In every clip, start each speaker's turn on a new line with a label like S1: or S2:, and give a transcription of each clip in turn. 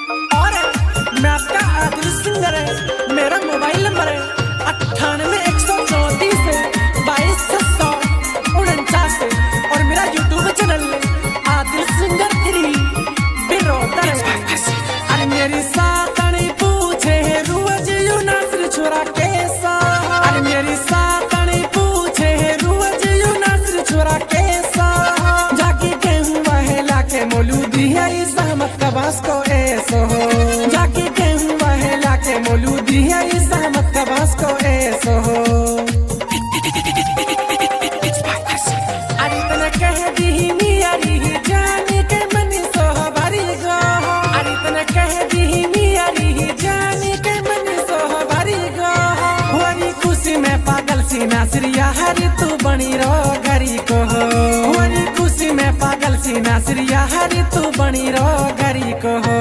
S1: और मैं आपका आदिल सिंगर है। मेरा मोबाइल नंबर है 98 134 22 और मेरा यूट्यूब चैनल है आदिल सिंगर 3 बिरोतर। अरे मेरी सातनी पूछे रोज यू नासिर छोरा कैसा। अरे मेरी सातनी पूछे रोज यू नासिर छोरा कैसा। जाके कहूँ वहला के मौलूदी है इस अहमद का बास को ऐसो हो। जाके कहूँ वहला के मौलूदी है इस अहमद का बास को ऐसो हो। अरे तना कह दी मियारी जाने के मन सोहबारी गो। अरे तना कह दी मियारी जाने के मन सोहबारी गो। होरी खुशी में पागल सी नासिरिया हरी तू बनी रो घरी को हो। होरी खुशी में पागल सी नासिरिया हरी तू बनी रो घरी को हो।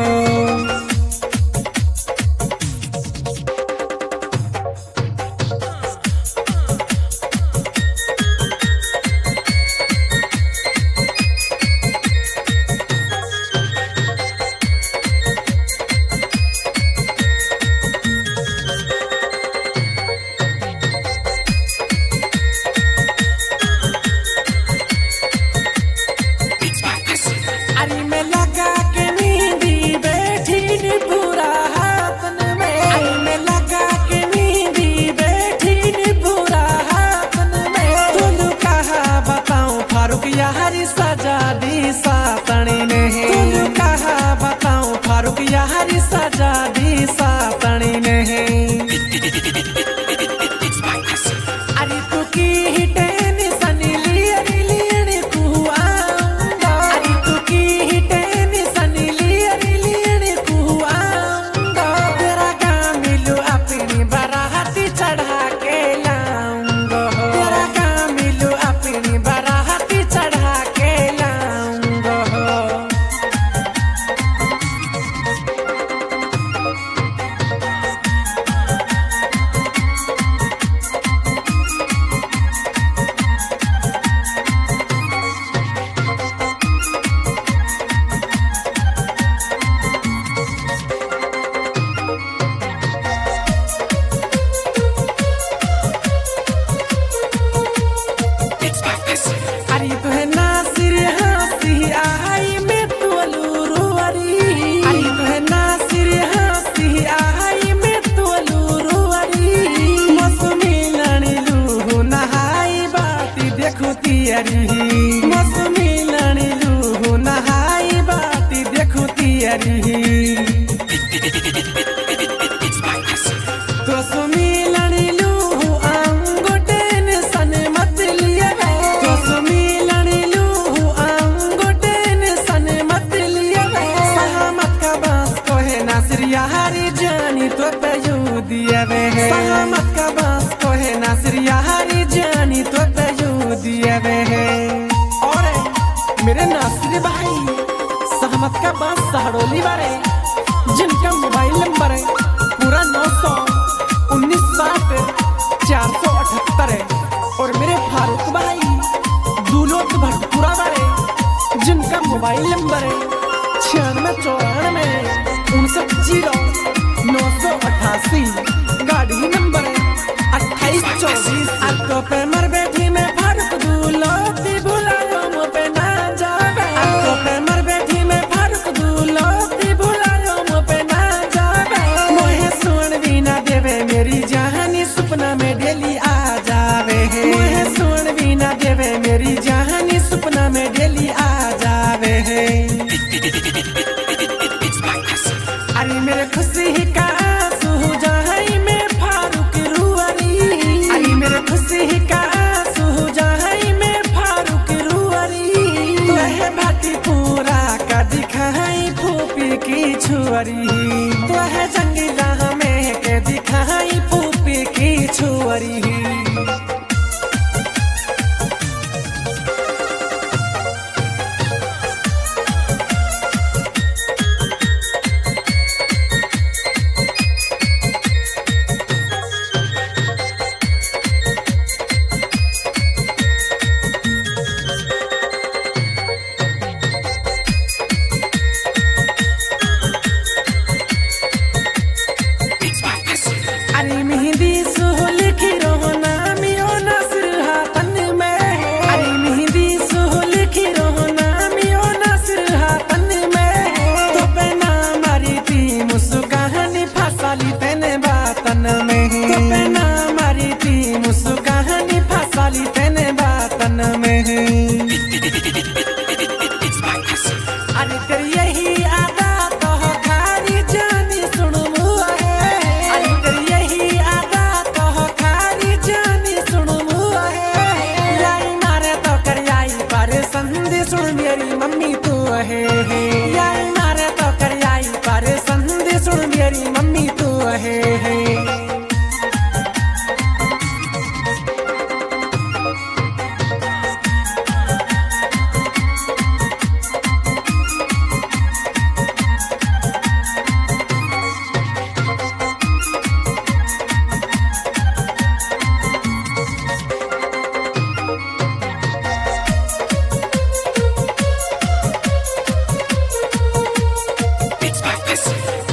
S1: अरे मैं लगा के नींदी बैठी नी पूरा हाथन में। अरे मैं लगा के नींदी बैठी नी पूरा हाथन में। तुम कहा बताऊं फारूक यारी सजा दी सातनी ने। तुम कहा बताऊं फारूक यारी सजा दी सातनी ने। अरे तू की ही टेंशन लियरी लियरी कुआ। अरे तू की ही टेंशन लियरी लियरी कुआ। तेरा गाँव मिलू अपनी बाराती चढ़ा के लाऊंगा। तेरा गाँव मिलू अपनी बाराती चढ़ा के लाऊंगा। अरे तो है नासिर हंसी आई में तुलूरू अरी। अरे तो है नासिर हंसी आई में तुलूरू अरी। मौसमी लड़ी लूहू नहाई बाती देखो तियरी। मौसमी लड़ी लूहू नहाई बाती देखो तियरी। तो सुमी लड़ी लूहू अंगोटेन सन मत लिया। तो सुमी लड़ी लूहू अंगोटेन सन मत लिया। सहमत का बास को है नासिरिया हरी जानी तो तयू दिया वे। सहमत का बास को है नासिरिया हरी जानी तो तयू दिया वे। और मेरे नासिर भाई सहमत का बास सहड़ोली वाले जिनका मोबाइल नंबर है पूरा 91960 478 है। और मेरे फारूक भाई दूलोत भटपुरा वाले जिनका मोबाइल नंबर है 9694 गाड़ी नंबर है 2824। आपको पे मर बैठी में फारूक दूलोती भुलायो मो पे ना जावे। आपको पे मर बैठी में फारूक दूलोती भुलायो मो पे ना जावे। मोहे सुन भी ना देवे मेरी जहानी सपना में डेली आ जावे। मोहे सुन भी ना देवे मेरी जहानी सपना में डेली आ जावे। अरे मेरे खुशी का आंसू जहाई में फारूक रुअरी। अरे मेरे खुशी का आंसू जहाई में फारूक रुअरी। वह भाटी पूरा का दिखाई फूफी की छुअरी। वह जंगला में के दिखाई फूफी की छुअरी।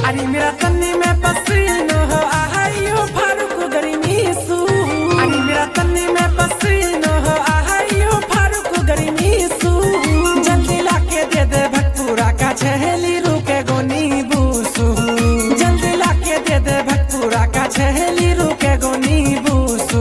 S1: अरे मेरा तन्नी में पसीनो हो आहाइयो फारूक गर्मी सू। अरे मेरा तन्नी में पसीनो हो आहाइयो फारूक गर्मी सू। जल्दी लाके दे दे भटपूरा का छहेली रुके गोनी बूसू। जल्दी लाके दे दे भटपूरा का छहेली रुके गोनी बूसू।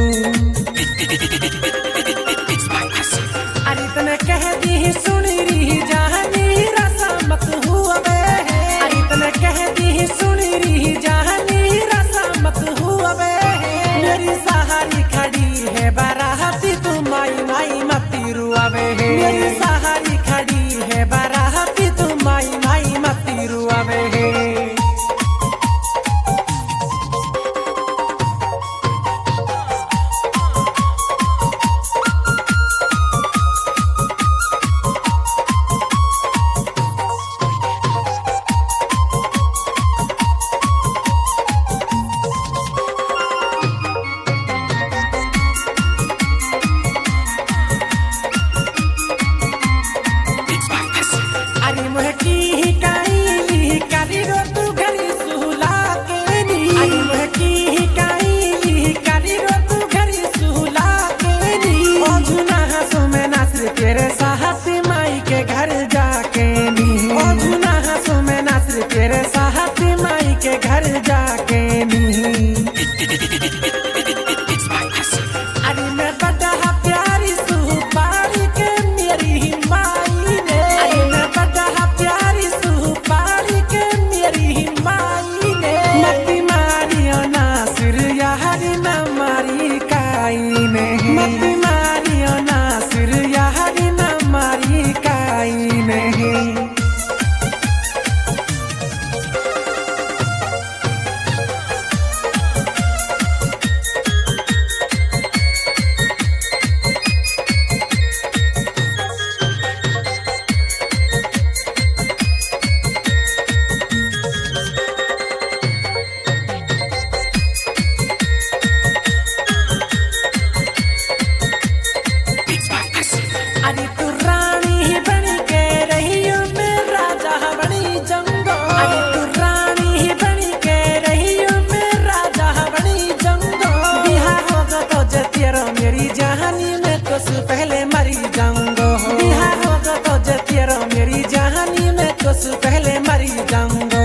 S1: अरे तने कह दी सुनी रही जहानी रसा मत हुआ बे। अरे तने कह दी सुनी रही जहानी रसा मत हुआ बे। मेरी सहारी खड़ी है बाराती तू माई माई मती रुआ बे। मेरी सहारी खड़ी है बाराती तू माई माई मती रुआ बे। अरे मोह की काईली करी रो तू घरी सुला के नी। अरे मोह की काईली करी रो तू घरी सुला के नी। ओ झुना हंसो में नासर तेरे साहत माई के घर जाके नी। ओ झुना हंसो में नासर तेरे साहत माई के घर जाके नी। अरे मैं बड़ा प्यारी सुपारी के मेरी माई ने। अरे मैं बड़ा प्यारी सुपारी के मेरी माई ने। मती मारियो नासिर यारी न मारी काई ने। मती मारियो नासिर यारी न मारी काई ने। अरे तू रानी बन के रही हो मैं राजा बनी जंगो। अरे तू रानी बन के रही हो मैं राजा बनी जंगो। बिहार होगा तो जतियरो मेरी जहानी में कुछ पहले मरी जाऊंगो। बिहार होगा तो जतियरो मेरी जहानी में कुछ पहले मरी जाऊंगो।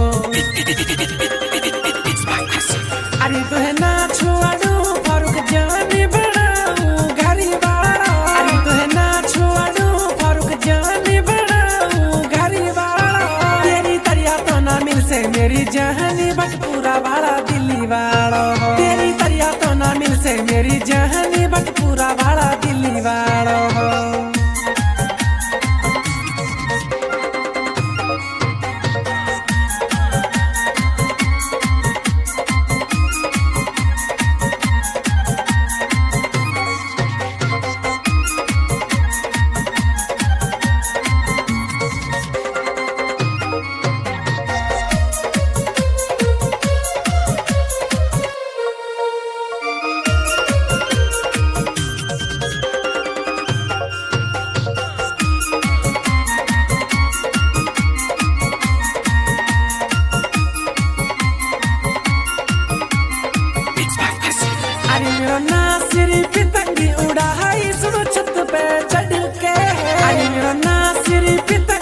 S1: अरे तुहे ना छुआड़ू फारूक जानी बढ़ाऊं घरी बाड़ा। अरे तुहे ना छुआड़ू फारूक जानी बढ़ाऊं घरी बाड़ा। तेरी तरिया तो ना मिल से मेरी जहानी भटपूरा वाला दिल्ली वाला। तेरी तरिया तो ना मिल से मेरी जहानी भटपूरा वाला दिल्ली वाला। अरे मेरा नासिर पतंगी उड़ाई सुनो छत पे चढ़ के। अरे मेरा नासिर